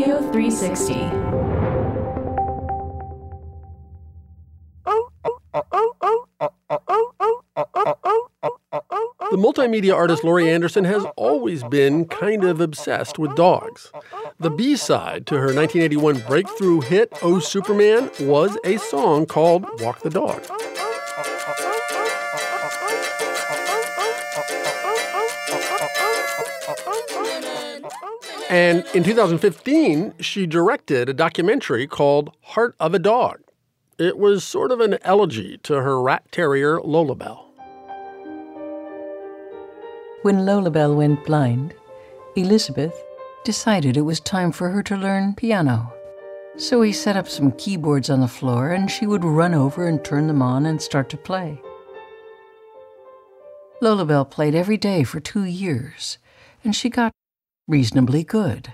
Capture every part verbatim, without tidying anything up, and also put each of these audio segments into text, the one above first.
Studio three sixty. The multimedia artist Laurie Anderson has always been kind of obsessed with dogs. The B-side to her nineteen eighty-one breakthrough hit, Oh Superman, was a song called Walk the Dog. And in two thousand fifteen, she directed a documentary called Heart of a Dog. It was sort of an elegy to her rat terrier, Lolabelle. When Lolabelle went blind, Elizabeth decided it was time for her to learn piano. So he set up some keyboards on the floor, and she would run over and turn them on and start to play. Lolabelle played every day for two years, and she got reasonably good.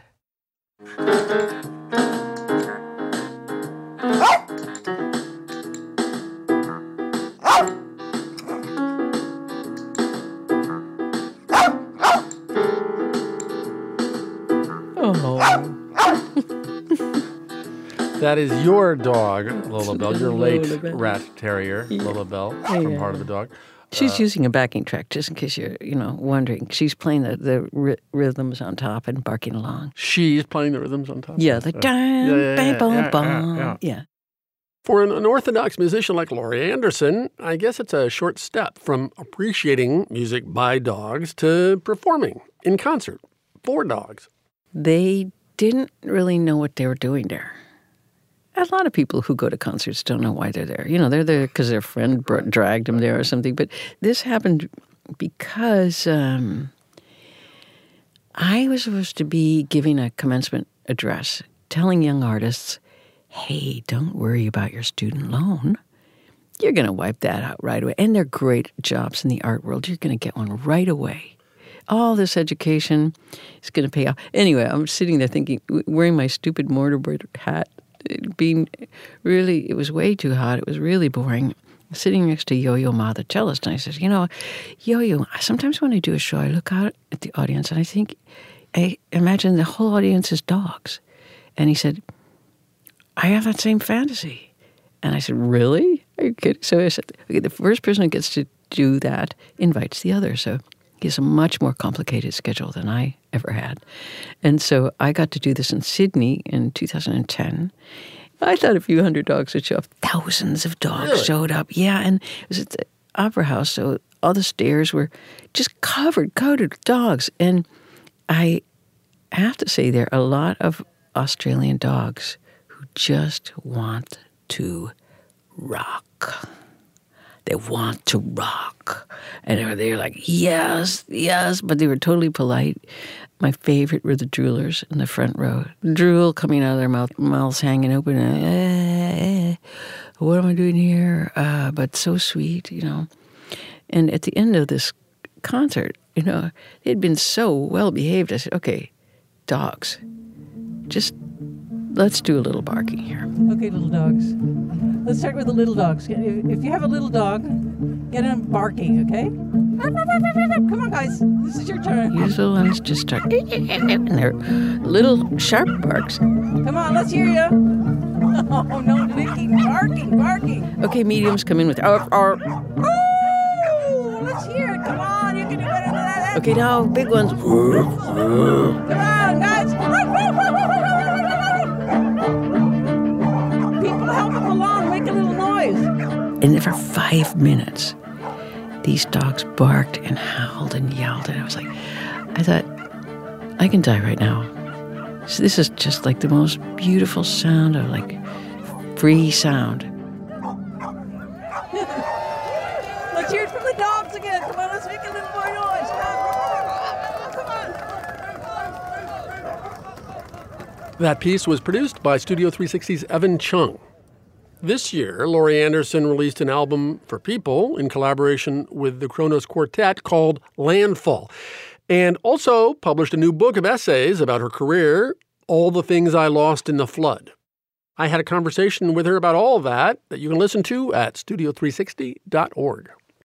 That is your dog, Lolabelle, your late Lolabelle. rat terrier, Yeah. Lolabelle, Yeah. from Heart of the Dog. She's Uh, using a backing track, just in case you're, you know, wondering. She's playing the, the ry- rhythms on top and barking along. She's playing the rhythms on top? Yeah, the Uh, dun, yeah, yeah, bang, yeah, bum, yeah, bum. yeah. Yeah. For an unorthodox musician like Laurie Anderson, I guess it's a short step from appreciating music by dogs to performing in concert for dogs. They didn't really know what they were doing there. A lot of people who go to concerts don't know why they're there. You know, they're there because their friend brought, dragged them there or something. But this happened because um, I was supposed to be giving a commencement address, telling young artists, hey, don't worry about your student loan. You're going to wipe that out right away. And they're great jobs in the art world. You're going to get one right away. All this education is going to pay off. Anyway, I'm sitting there thinking, wearing my stupid mortarboard hat, being really, it was way too hot. It was really boring. Sitting next to Yo-Yo Ma, the cellist, and I said, you know, Yo-Yo, sometimes when I do a show, I look out at the audience and I think, I imagine the whole audience is dogs. And he said, I have that same fantasy. And I said, really? Are you kidding? So I said, okay, the first person who gets to do that invites the other. So he has a much more complicated schedule than I ever had. And so I got to do this in Sydney in two thousand ten. I thought a few hundred dogs would show up. Thousands of dogs Really? showed up. Yeah, and it was at the Opera House, so all the stairs were just covered, coated with dogs. And I have to say there are a lot of Australian dogs who just want to rock. They want to rock. And they're, they're like, yes, yes, but they were totally polite. My favorite were the droolers in the front row. Drool coming out of their mouth, mouths hanging open. Eh, eh, what am I doing here? Uh, but so sweet, you know. And at the end of this concert, you know, they'd been so well behaved. I said, okay, dogs, just let's do a little barking here. Okay, little dogs. Let's start with the little dogs. If you have a little dog, get them barking, okay? Come on, guys. This is your turn. These little ones just start, and they're little sharp barks. Come on, let's hear you. Oh, no, licking, barking, barking. Okay, mediums come in with, arf, arf. Oh, let's hear it. Come on, you can do better than that. Okay, now big ones. Come on, guys. People help them along, make a little noise. And for five minutes, these dogs barked and howled and yelled. And I was like, I thought, I can die right now. So this is just like the most beautiful sound of like free sound. Let's hear it from the dogs again. Come on, let's make a little more noise. Come on. That piece was produced by Studio three sixty's Evan Chung. This year, Laurie Anderson released an album for people in collaboration with the Kronos Quartet called Landfall, and also published a new book of essays about her career, All the Things I Lost in the Flood. I had a conversation with her about all of that that you can listen to at studio three sixty dot org.